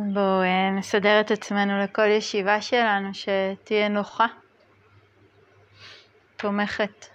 בואו נסדר את עצמנו לכל ישיבה שלנו שתהיה נוחה, תומכת.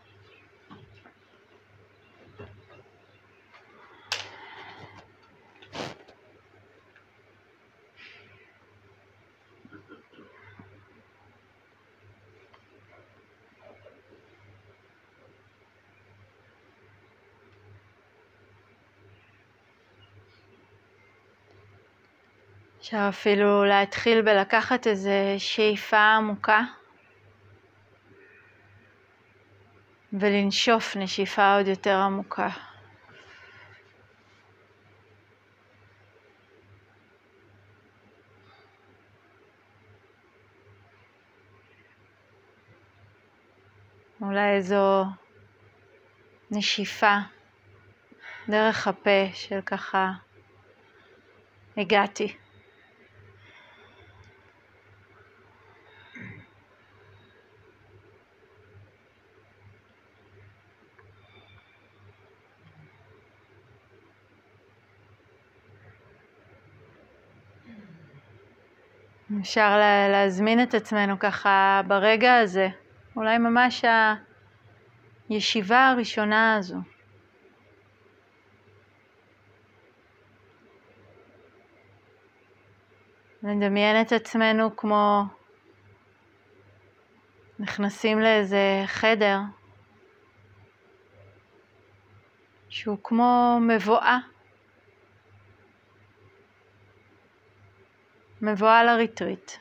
אפשר אפילו להתחיל בלקחת איזה שאיפה עמוקה ולנשוף נשיפה עוד יותר עמוקה. אולי איזו נשיפה דרך הפה של ככה הגעתי. אפשר להזמין את עצמנו ככה ברגע הזה, אולי ממש הישיבה הראשונה הזו. נדמיין את עצמנו כמו נכנסים לאיזה חדר שהוא כמו מבואה. מבואה לריטריט.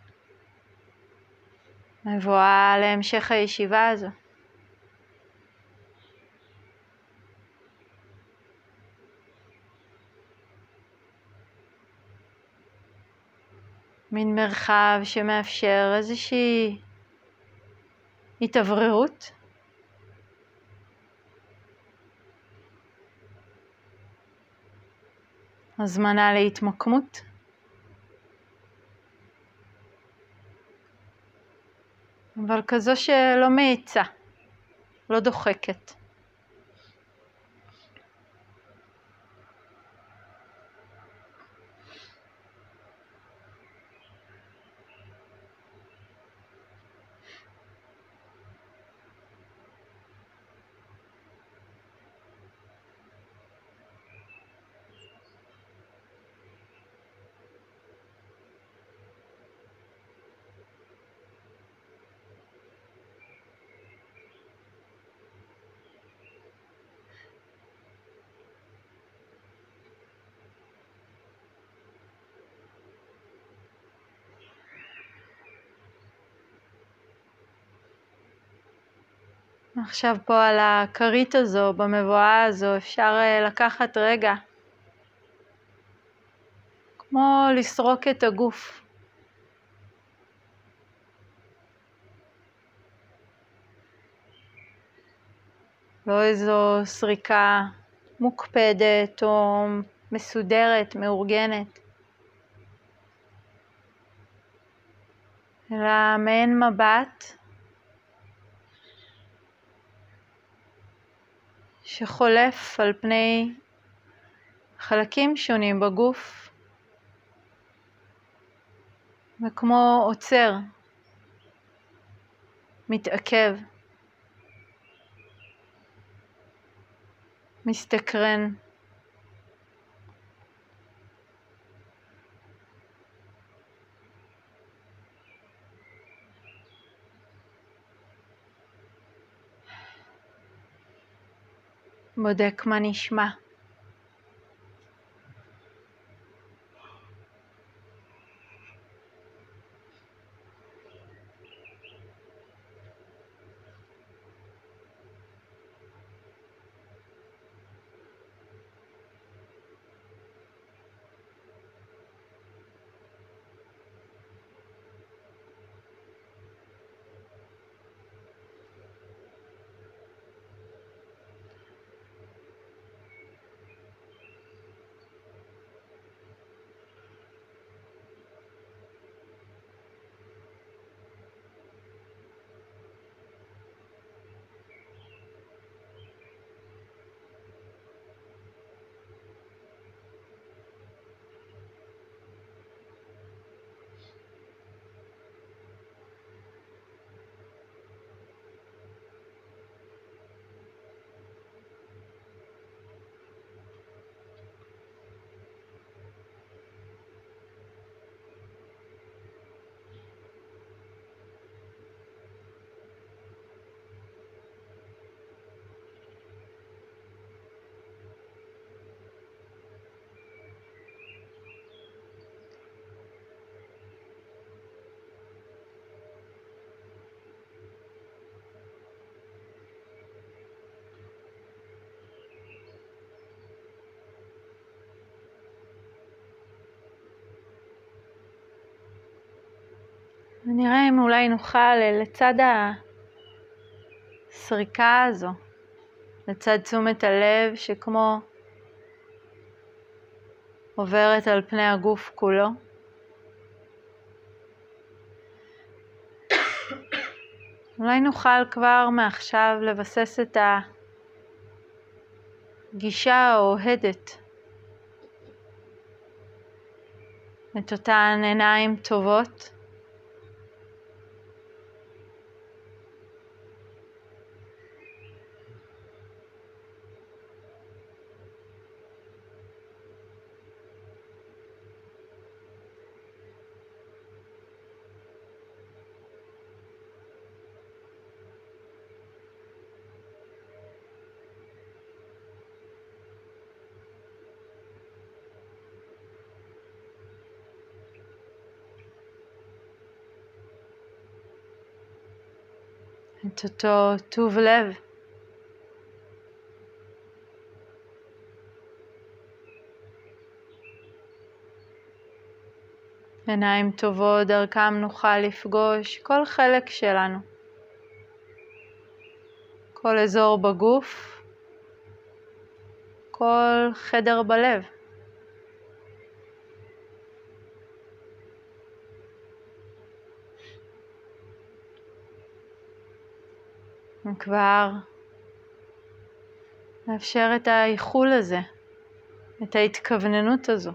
מבואה להמשך הישיבה הזו. מין מרחב שמאפשר איזושהי התאווררות. הזמנה להתמקמות. אבל כזו שלא מאיצה, לא דוחקת. עכשיו פה על הכרית הזו, במבואה הזו, אפשר לקחת רגע, כמו לסרוק את הגוף. לא איזו סריקה מוקפדת או מסודרת, מאורגנת, אלא מעין מבט שחולף על פני חלקים שונים בגוף, וכמו עוצר, מתעכב, מסתקרן. בודק מה נשמע. ונראה אם אולי נוכל לצד הסריקה הזו, לצד תשומת הלב שכמו עוברת על פני הגוף כולו, אולי נוכל כבר מעכשיו לבסס את הגישה האוהדת, את אותן עיניים טובות, את אותו טוב לב, עיניים טובות דרכם נוכל לפגוש כל חלק שלנו, כל אזור בגוף, כל חדר בלב. וכבר לאפשר את האיחול הזה, את ההתכווננות הזו.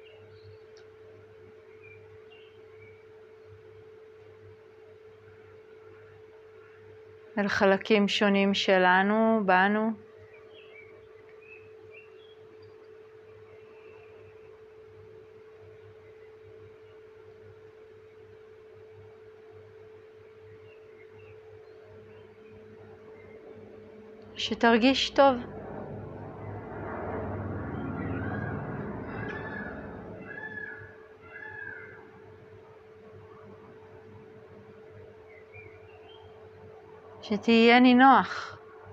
אל חלקים שונים שלנו, בנו. שתרגיש טוב. שתהיה נינוח.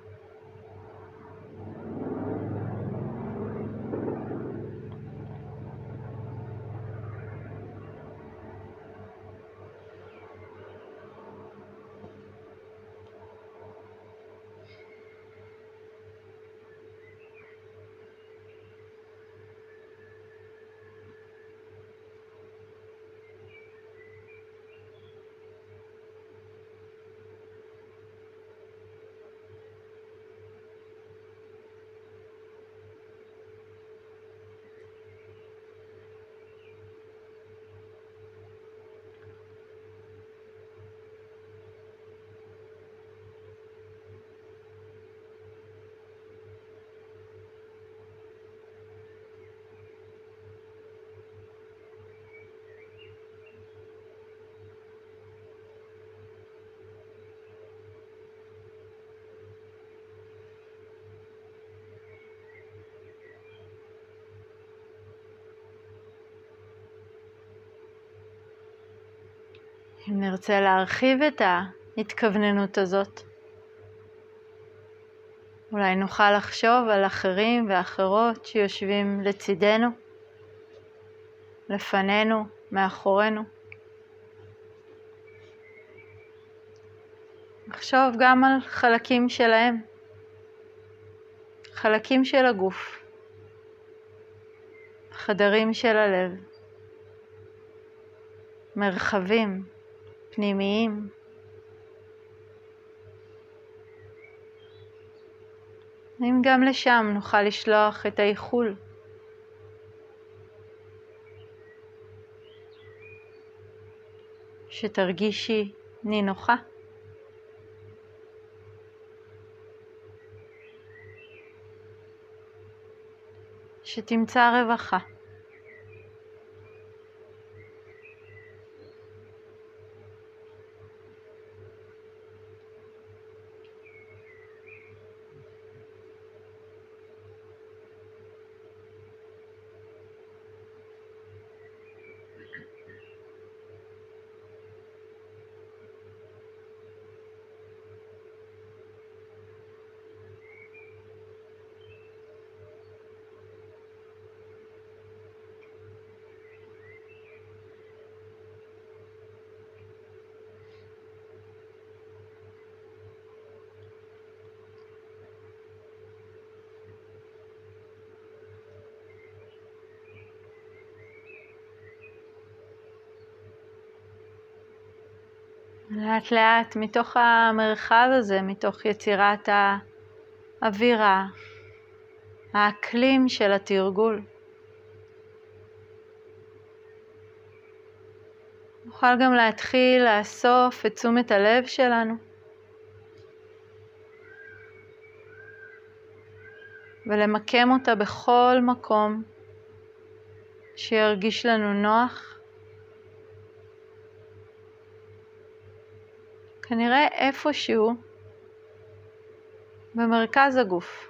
אם נרצה להרחיב את ההתכווננות הזאת, אולי נוכל לחשוב על אחרים ואחרות שיושבים לצידנו, לפנינו, מאחורינו. לחשוב גם על חלקים שלהם, חלקים של הגוף, חדרים של הלב, מרחבים פנימיים. אם גם לשם נוכל לשלוח את האיחול. שתרגישי נינוחה. שתמצא רווחה. לאט לאט מתוך המרחב הזה, מתוך יצירת האווירה, האקלים של התרגול. נוכל גם להתחיל לאסוף את תשומת הלב שלנו. ולמקם אותה בכל מקום שירגיש לנו נוח. כנראה איפשהו במרכז הגוף.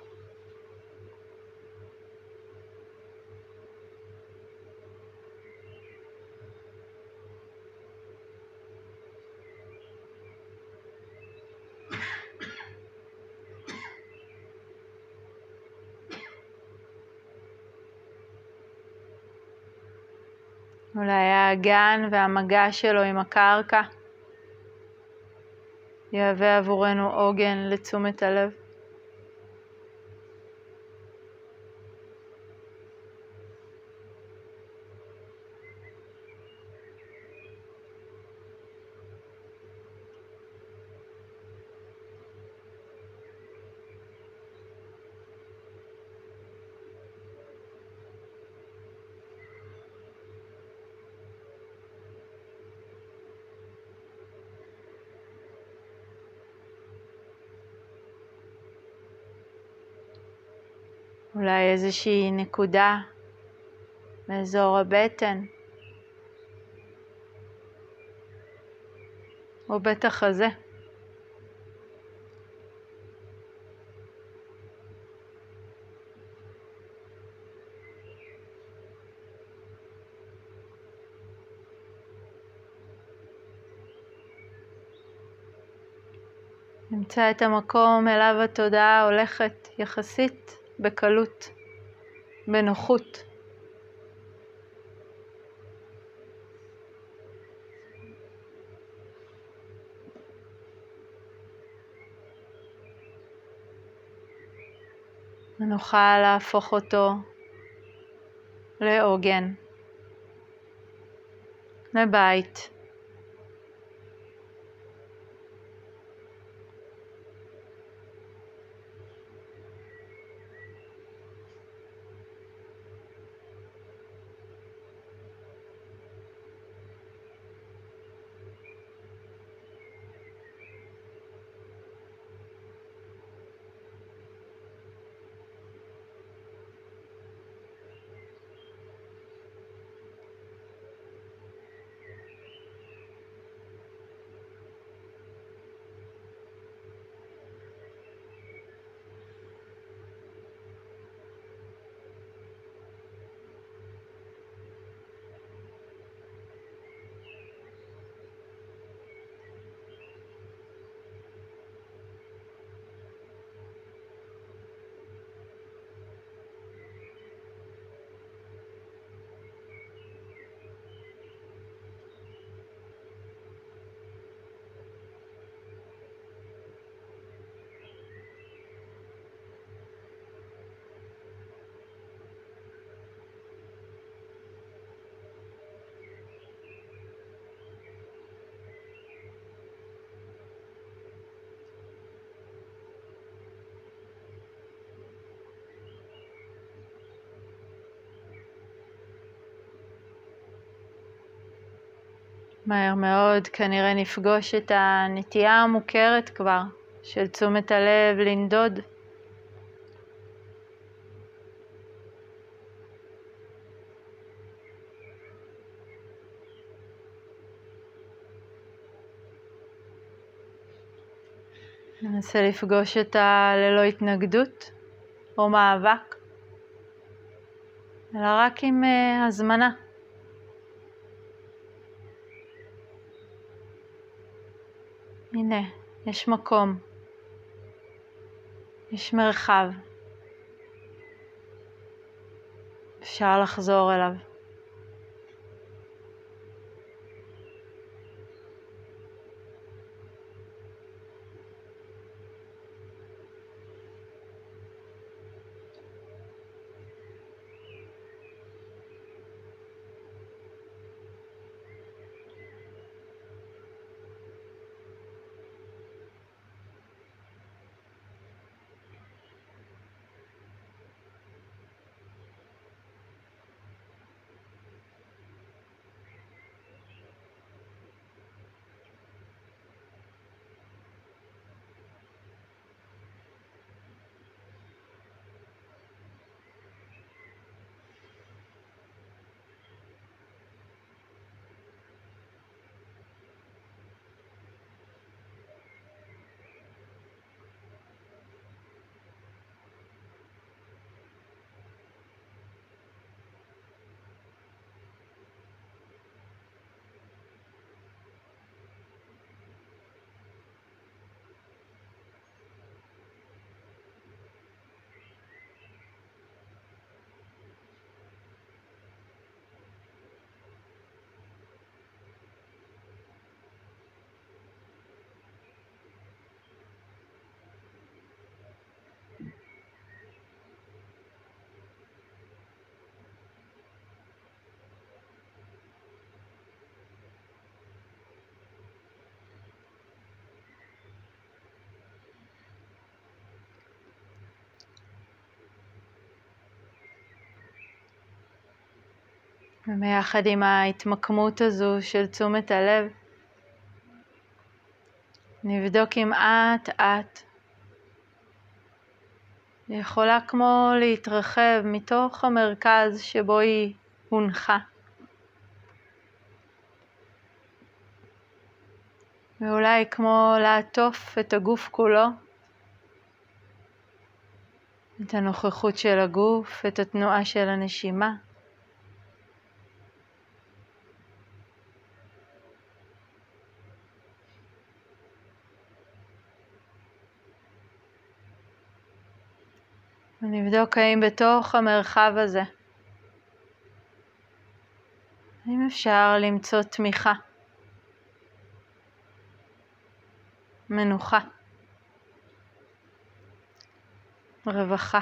אולי האגן והמגע שלו עם הקרקע יהווה עבורנו עוגן לתשומת הלב. אולי איזושהי נקודה באזור הבטן או בית החזה. נמצא את המקום אליו התודעה הולכת יחסית בקלות, בנוחות. ונוכל להפוך אותו לעוגן, לבית. מהר מאוד כנראה נפגוש את הנטייה המוכרת כבר של תשומת הלב לנדוד. ננסה לפגוש אותה ללא התנגדות או מאבק, אלא רק עם הזמנה. הנה, יש מקום, יש מרחב, אפשר לחזור אליו. וביחד עם ההתמקמות הזו של תשומת הלב, נבדוק אם אט היא יכולה כמו להתרחב מתוך המרכז שבו היא הונחה. ואולי כמו לעטוף את הגוף כולו, את הנוכחות של הגוף, את התנועה של הנשימה. ונבדוק האם בתוך המרחב הזה, האם אפשר למצוא תמיכה, מנוחה, רווחה.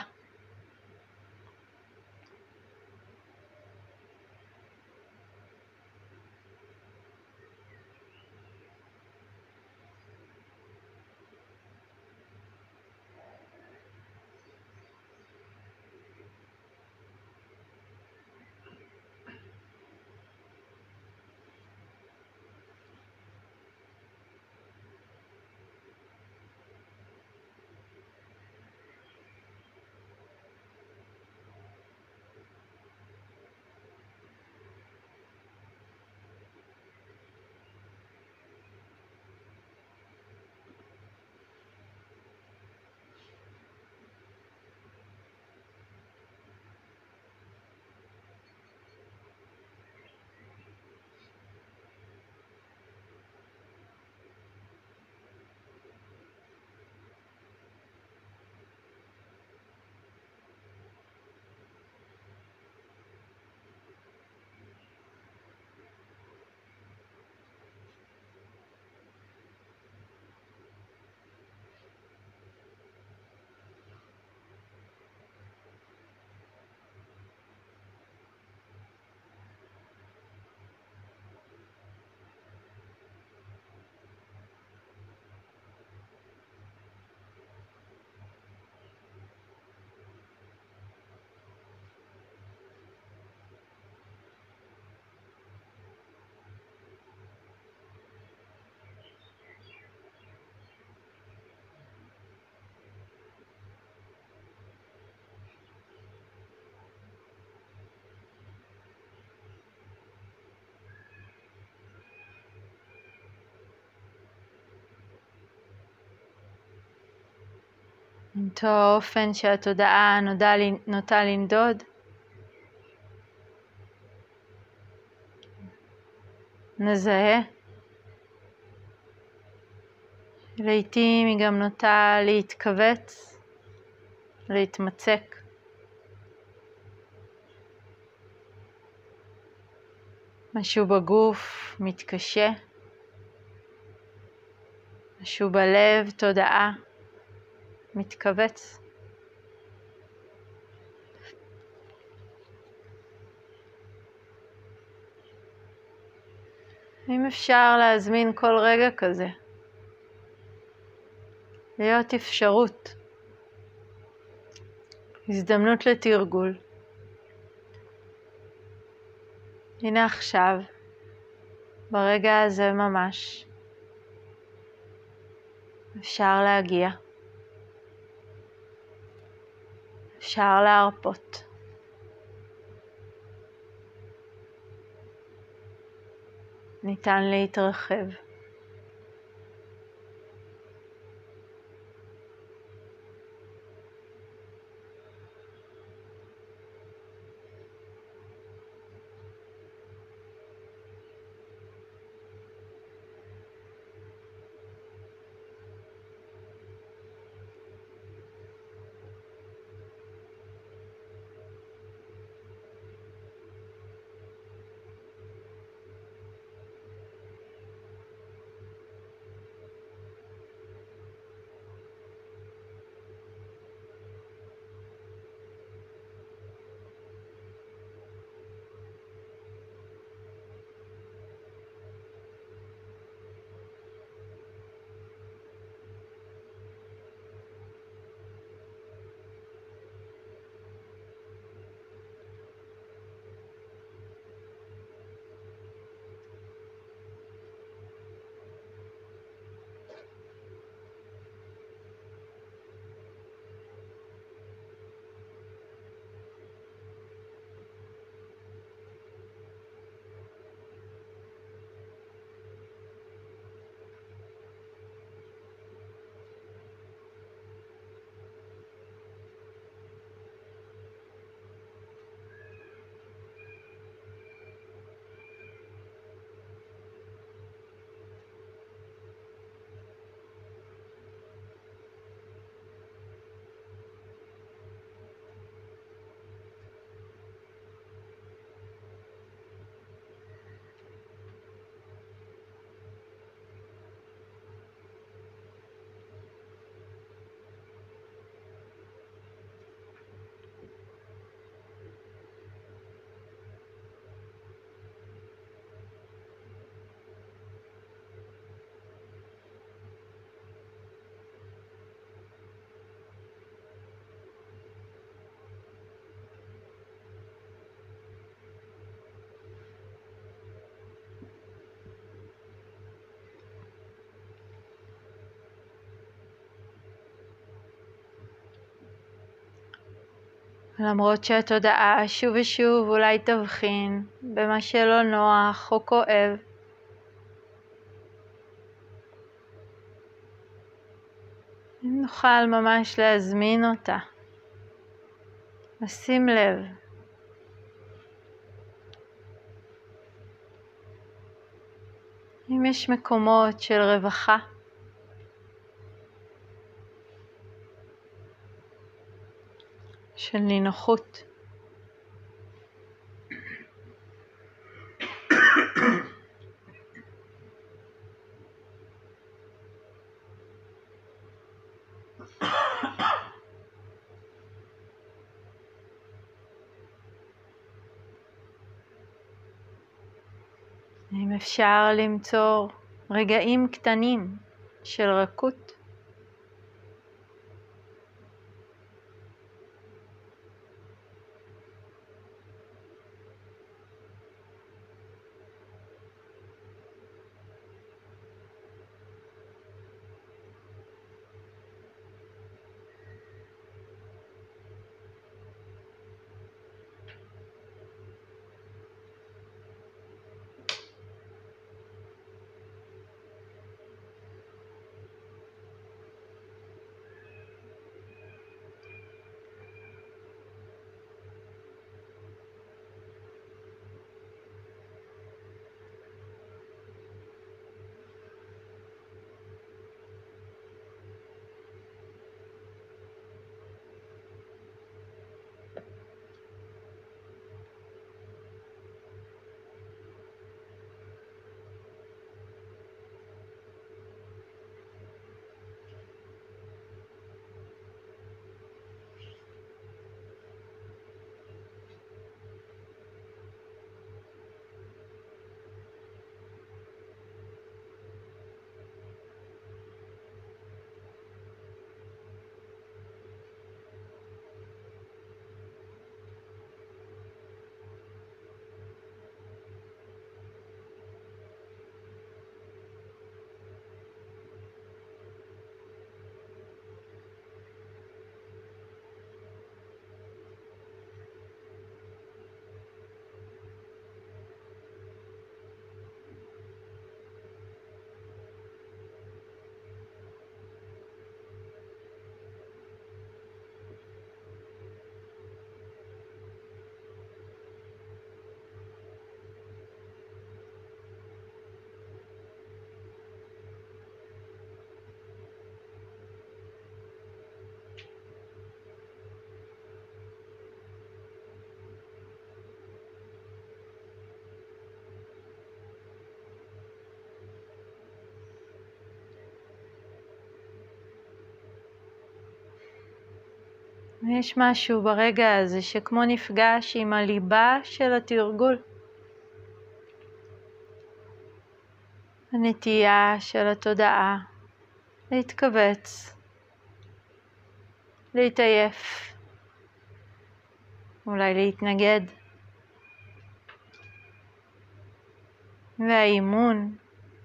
אותו האופן שהתודעה נוטה לנדוד, נזהה. לעתים היא גם נוטה להתכווץ, להתמצק. משהו בגוף מתקשה, משהו בלב, תודעה, מתכווץ. אם אפשר להזמין כל רגע כזה, להיות אפשרות, הזדמנות לתרגול. הנה עכשיו, ברגע הזה ממש, אפשר להגיע, אפשר להרפות. ניתן להתרחב. למרות שהתודעה שוב ושוב אולי תבחין במה שלא נוח או כואב, אם נוכל ממש להזמין אותה, לשים לב. אם יש מקומות של רווחה, של נינוחות. אם אפשר למצוא רגעים קטנים של רכות, יש משהו ברגע הזה שכמו נפגש עם הליבה של התרגול. הנטייה של התודעה להתכווץ, להתעייף, אולי להתנגד. והאימון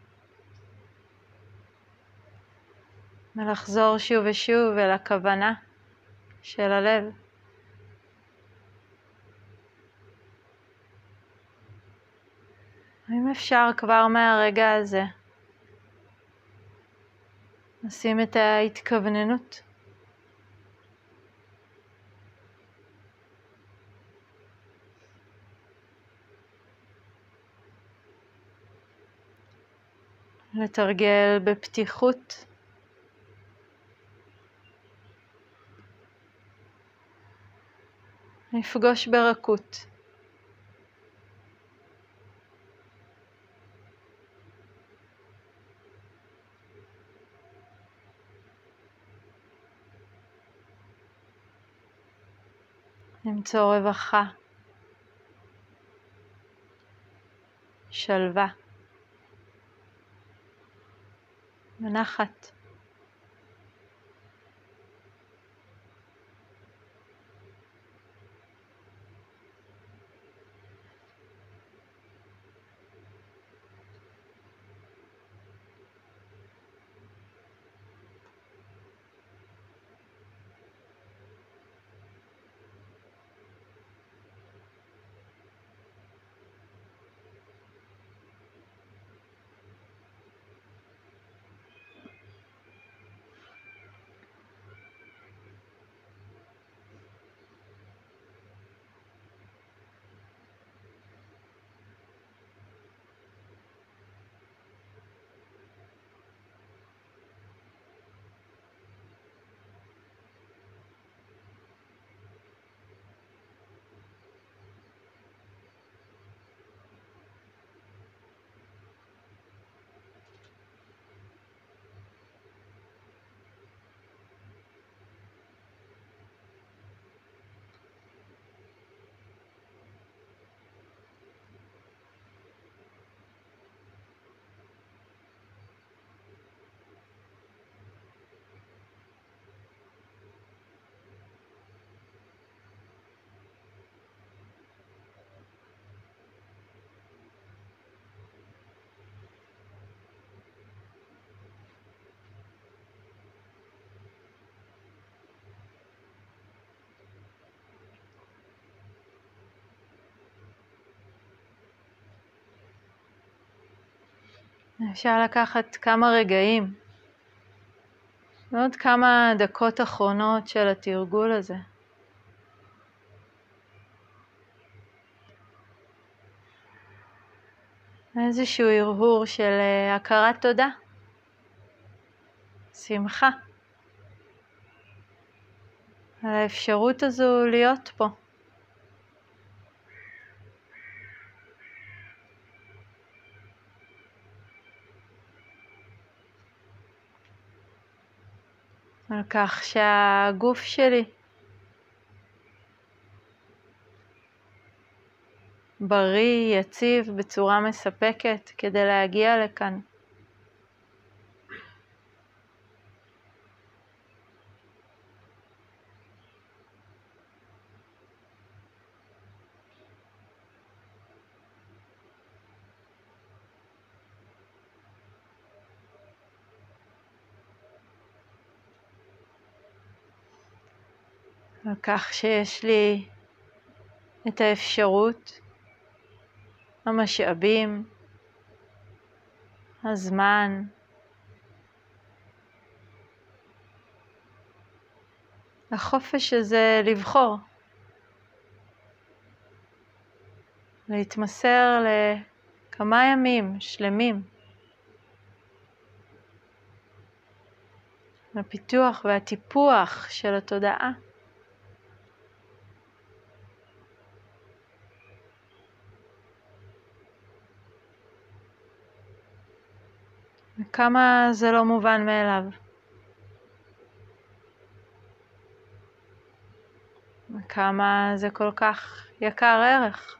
ולחזור שוב ושוב אל הכוונה של הלב. אם אפשר כבר מהרגע הזה נשים את ההתכווננות לתרגל בפתיחות, לפגוש ברכות. למצוא רווחה, שלווה ונחת. אפשר לקחת כמה רגעים, ועוד כמה דקות אחרונות של התרגול הזה. איזשהו הרהור של הכרת תודה, שמחה, על האפשרות הזו להיות פה. על כך שהגוף שלי בריא, יציב, בצורה מספקת כדי להגיע לכאן. על כך שיש לי את האפשרות, המשאבים, הזמן, החופש הזה לבחור, להתמסר לכמה ימים שלמים, לפיתוח והטיפוח של התודעה. וכמה זה לא מובן מאליו. וכמה זה כל כך יקר ערך.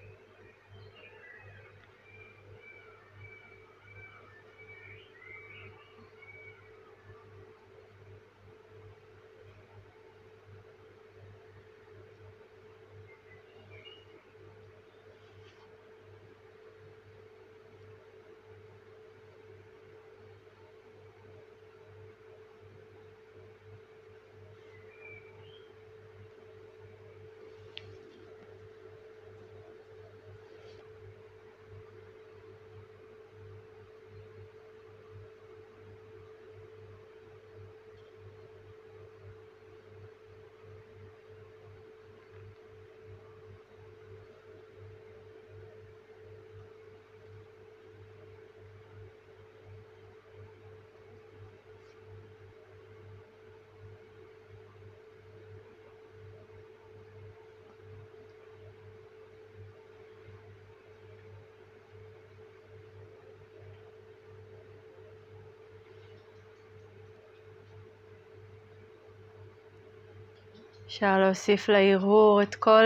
אפשר להוסיף להרהור את כל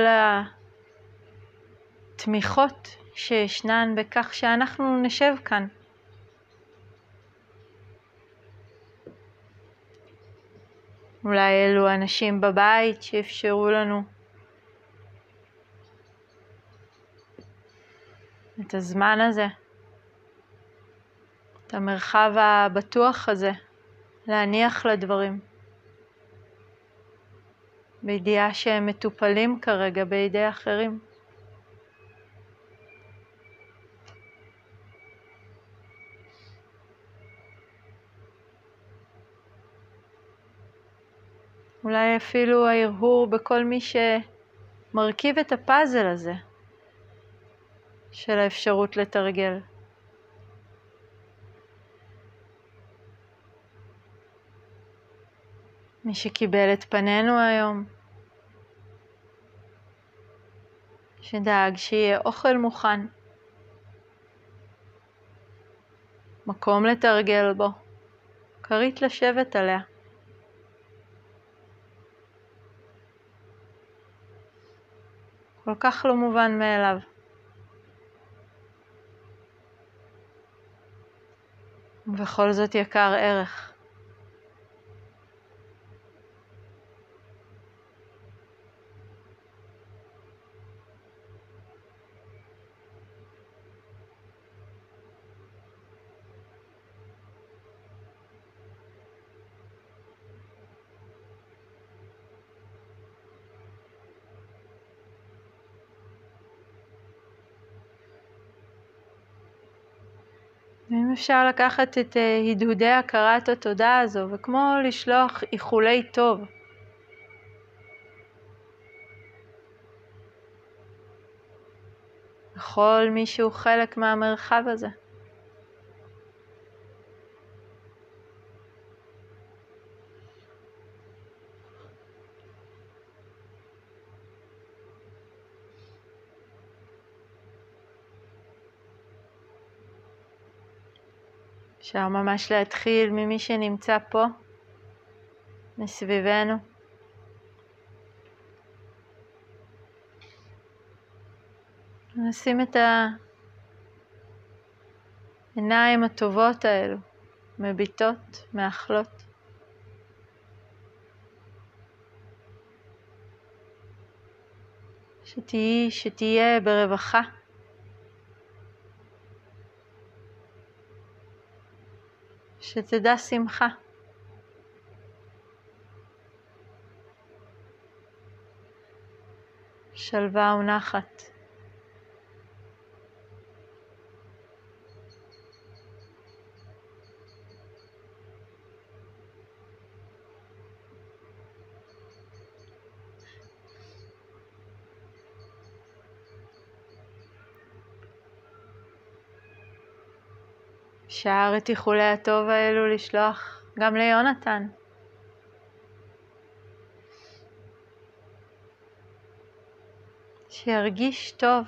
התמיכות שישנן בכך שאנחנו נשב כאן. אולי אלו אנשים בבית שאפשרו לנו את הזמן הזה, את המרחב הבטוח הזה, להניח לדברים, בידיעה שהם מטופלים כרגע בידי אחרים. אולי אפילו ההרהור בכל מי שמרכיב את הפאזל הזה של האפשרות לתרגל. מי שקיבל את פנינו היום, שדאג שיהיה אוכל מוכן, מקום לתרגל בו, כרית לשבת עליה. כל כך לא מובן מאליו. ובכל זאת יקר ערך. ואם אפשר לקחת את הדהודי הכרת התודה הזו, וכמו לשלוח איחולי טוב. לכל מי שהוא חלק מהמרחב הזה. אפשר ממש להתחיל ממי שנמצא פה, מסביבנו. נשים את העיניים הטובות האלו, מביטות, מאכלות. שתהיה ברווחה. שתדע שמחה. שלווה ונחת. אפשר את איחולי הטוב האלו לשלוח גם ליונתן. שירגיש טוב.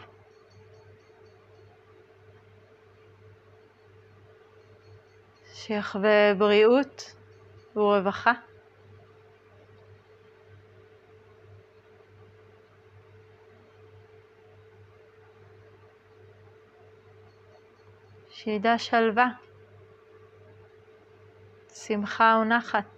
שיחווה בריאות ורווחה. שידע שלווה, שמחה ונחת.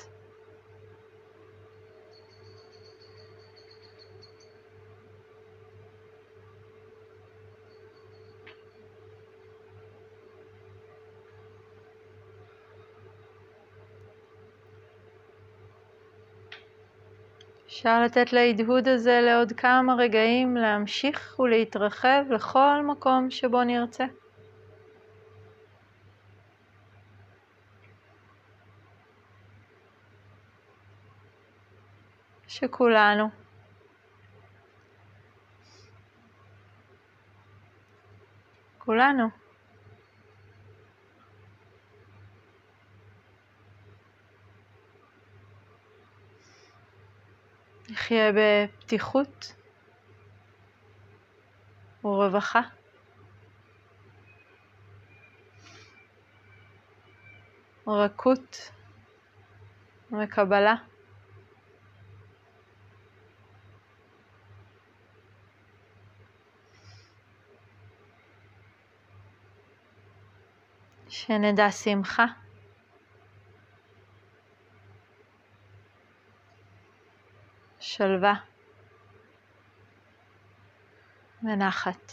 אפשר לתת להדהוד הזה לעוד כמה רגעים להמשיך ולהתרחב לכל מקום שבו נרצה. שכולנו נחיה בפתיחות ורווחה. רכות וקבלה. שנדע שמחה. שלווה ונחת.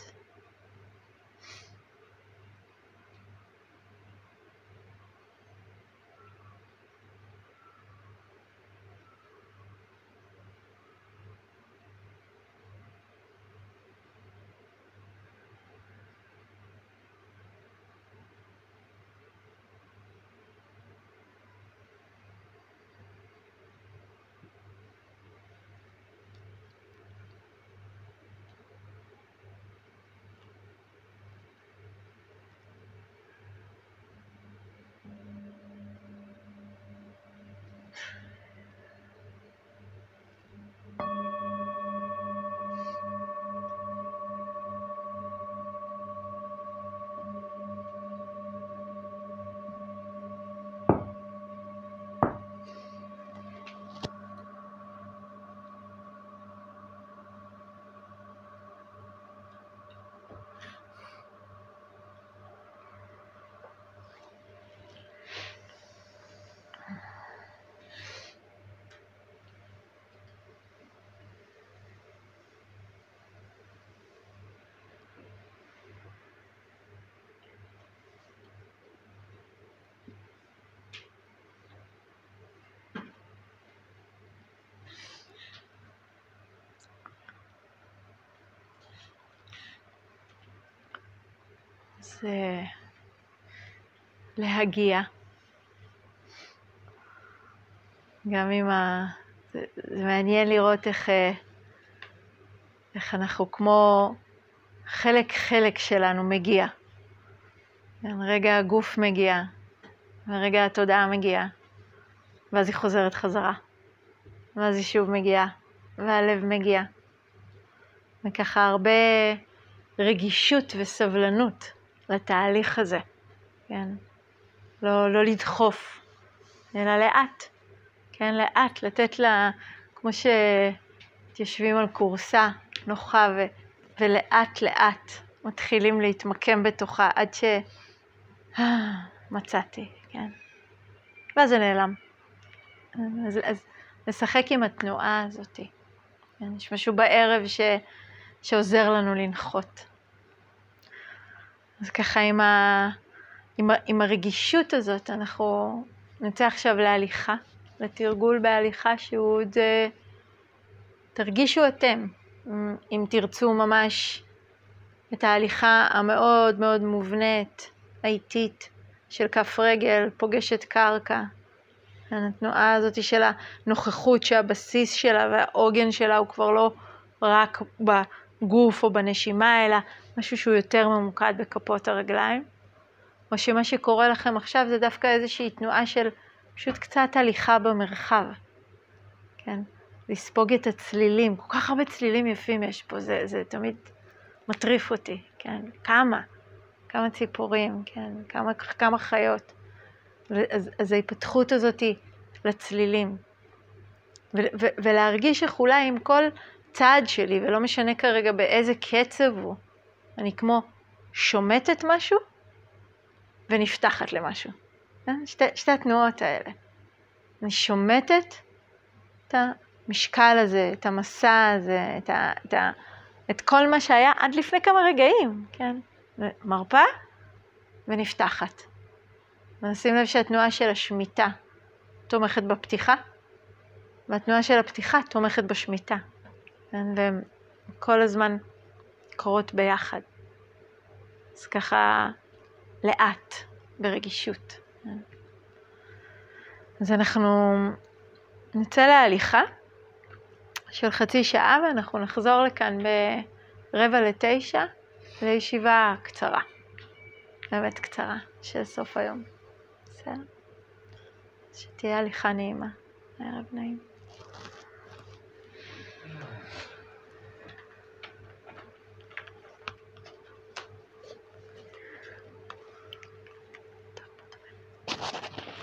אז להגיע. גם אם זה מעניין לראות איך אנחנו כמו חלק שלנו מגיע. רגע הגוף מגיע, ורגע התודעה מגיעה, ואז היא חוזרת חזרה. ואז היא שוב מגיעה, והלב מגיע. וככה הרבה רגישות וסבלנות לתהליך הזה. כן? לא לדחוף, אלא לאט. כן? לאט, לתת לה, כמו שתיישבים על קורסה נוחה, ולאט לאט מתחילים להתמקם בתוכה, עד מצאתי, כן? ואז זה נעלם. אז לשחק עם התנועה הזאת. כן? יש משהו בערב שעוזר לנו לנחות. אז ככה עם הרגישות הזאת, אנחנו נצא עכשיו להליכה, לתרגול בהליכה שהוא עוד, תרגישו אתם, אם תרצו ממש את ההליכה המאוד מאוד מובנית, האיטית, של כף רגל, פוגשת קרקע. התנועה הזאת של הנוכחות שהבסיס שלה והעוגן שלה הוא כבר לא רק בגוף או בנשימה, אלא משהו שהוא יותר ממוקד בכפות הרגליים. או שמה שקורה לכם עכשיו זה דווקא איזושהי תנועה של פשוט קצת הליכה במרחב. כן? לספוג את הצלילים, כל כך הרבה צלילים יפים יש פה, זה תמיד מטריף אותי, כן? כמה ציפורים, כן? כמה חיות. אז ההתפתחות הזאת היא לצלילים. ולהרגיש איך אולי עם כל צעד שלי, ולא משנה כרגע באיזה קצב הוא, אני כמו שומטת משהו ונפתחת למשהו. שתי התנועות האלה. אני שומטת את המשקל הזה, את המסע הזה, את כל מה שהיה עד לפני כמה רגעים, כן? מרפא ונפתחת. ונשים לב שהתנועה של השמיטה תומכת בפתיחה, והתנועה של הפתיחה תומכת בשמיטה. כן? והן כל הזמן קורות ביחד. אז ככה לאט, ברגישות. כן? אז אנחנו נצא להליכה של חצי שעה, ואנחנו נחזור לכאן ב8:45 לישיבה קצרה. באמת קצרה, של סוף היום. בסדר? שתהיה הליכה נעימה. ערב נעים.